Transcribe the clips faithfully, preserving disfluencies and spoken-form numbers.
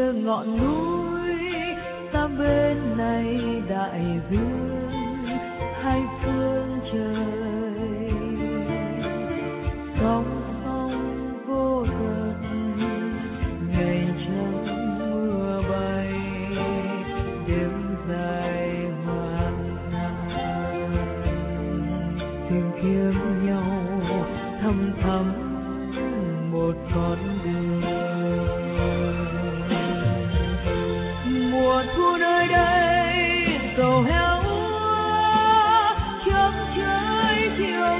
kia ngọn núi, ta bên này đại dương hai phương trời. Sóng sóng vô tận ngày trăng mưa bay, đêm dài hoang mang tìm kiếm nhau thăm thắm một con đường. Mùa thu nơi đây sầu héo chớp trời chiều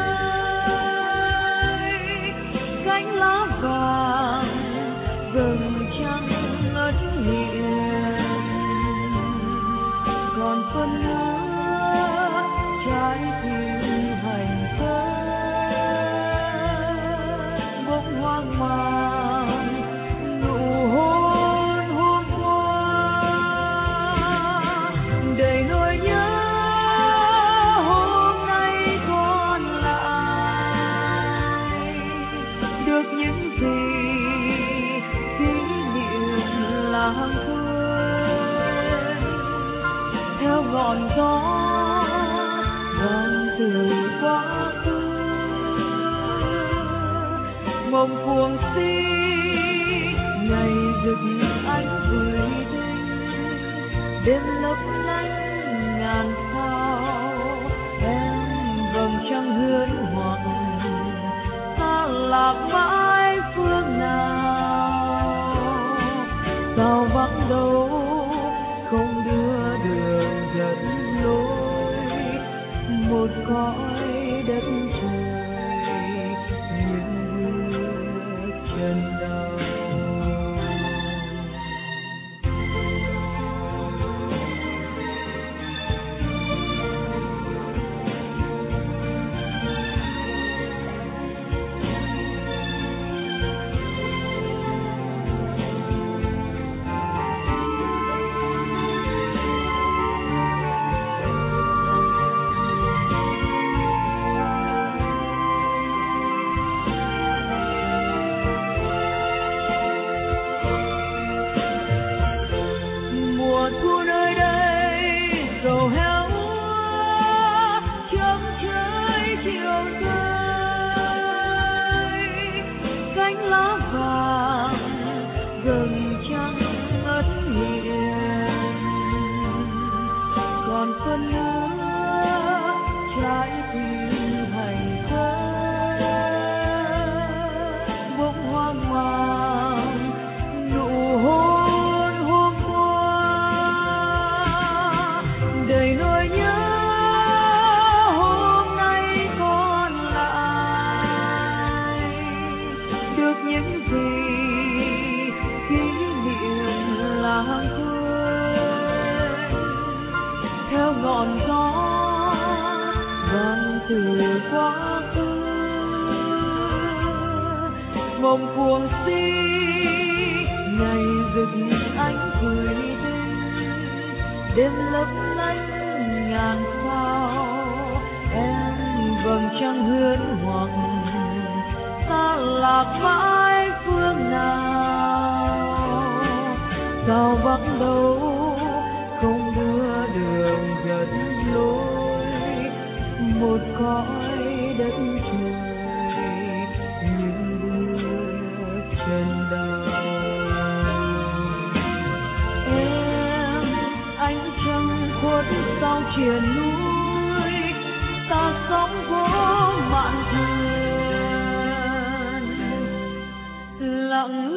rơi, cánh lá vàng rừng trắng ngất hiền, còn phân nữa trái tim hành quân bỗng hoang mang nụ hôn hôm qua đầy nỗi nhớ. Hôm nay còn lại được những gì kỷ niệm lãng quên theo ngọn gió vang từ quá khứ. Mộng cuồng si ngày rực ánh gửi tinh, đêm lấp lánh ngàn sao. Em vầng trăng huyễn hoặc ta lạc mãi phương nào, sao vắng đâu không đưa đường dẫn lối một cõi đất trời những bước chân đau. Mùa thu nơi đây sầu héo chớp trời chiều rơi, cánh lá vàng rừng trắng ngất hiền, còn phân nữa trái tim hành quân bỗng hoang mang nụ hôn hôm qua đầy nỗi nhớ. Hôm nay còn lại được những gì kỷ niệm lãng quên theo ngọn gió vang từ quá khứ. Mộng cuồng si ngày rực ánh gửi tinh, đêm lấp lánh ngàn sao. Em vầng trăng huyễn hoặc ta lạc mãi phương nào, sao vắng đâu không đưa đường dẫn lối một cõi đất trời những bước chân đau. Em ánh trăng khuất sau triền núi, ta sống vô mạn thuyền lặng